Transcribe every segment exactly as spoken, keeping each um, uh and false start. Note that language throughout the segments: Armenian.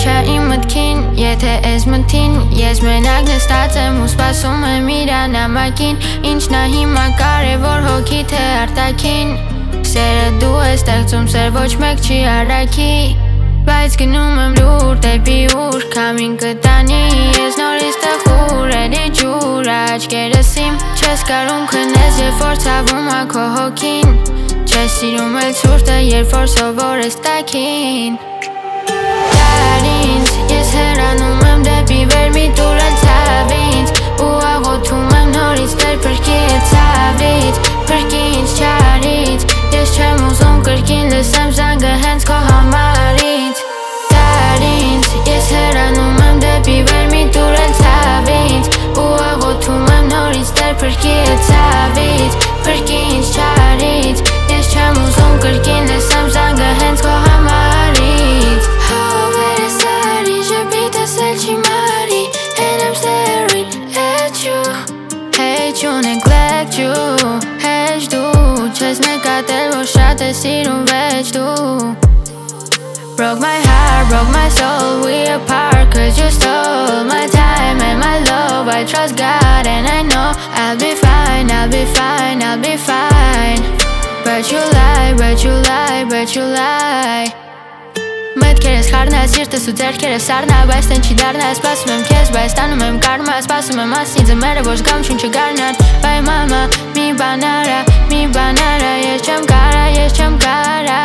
Ինչ-ա իմ մտքին, եթե ես մթին Ես մենակ նստած եմ ու սպասում եմ իրա նամակին Ինչն ա հիմա կարևոր հոգի թե արտաքին Սերը դու ես ստեղծում, սեր ոչ մեկ չի առաքի Բայց գնում եմ լուր, դեպի ուր, քամին կտանի Ես նորից տխուր, էլի ջուր, աչքերս իմ Չես կարում քնես, երբ որ ցավում ա քո հոգին Չես սիրում էլ ցուրտը, երբ որ սովոր ես տաքին Դար ինձ, ես հեռանում եմ դեպի վեր, մի տուր էլ ցավ ինձ Ու աղոթում եմ նորից տեր փրկի է ցավից Փրկի ինձ չարից, ես չեմ ուզում կրկին լսեմ զանգը հենց քո համարից Դար ինձ, ես հեռանում եմ դեպի վեր, մի տուր էլ ցավ ինձ Ու աղոթում եմ նորից տեր փրկի է ցավից Փրկի ինձ չարից, ես չեմ ուզում կրկին լսեմ զանգը հենց քո համարից Հավերը սարի, ժպիտս էլ չի մարի And I'm staring at you Hate you, neglect you Հեչ դու Չես նկատել, որ շատ ես սիրում վեճ դու Broke my heart, broke my soul, we apart Cause you stole my time and my love I trust God and I know I'll be fine, I'll be fine, I'll be fine But you lie, but you lie, but you lie Մտքերս խառնա, սիրտս ու ձեռքերս սառնա Բայց տեն չի դառնա, սպասում եմ քեզ, բայց տանում եմ կարմա Սպասում եմ ասին ձմերը, որ զգամ չուն չգարնան Բայ մամա, մի բան արա, մի բան արա Ես չեմ կարա, ես չեմ կարա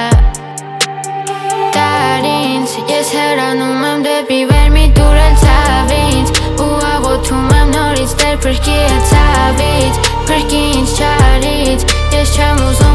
Դար ինձ, ես հեռանում եմ դեպի վեր, մի տուր էլ ցավ ինձ Ու աղոթում եմ նորից տեր փրկի է ցավից Փրկի ինձ չարից, ես չեմ ուզում